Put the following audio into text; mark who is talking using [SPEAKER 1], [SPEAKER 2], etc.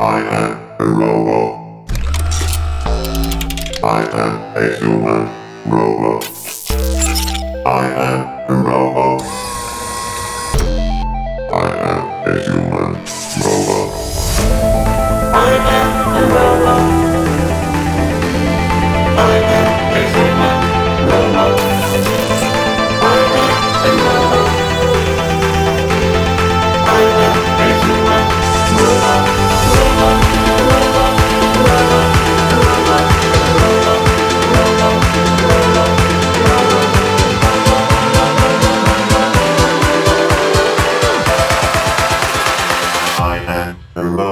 [SPEAKER 1] I am a robot. I am a human robot. I am a robot. I am a human robot. I am a robot. I am a human robot. I am a robot. I am a human robot. Robot, robot, robot, robot, robot, robot, robot, robot. I am a robot.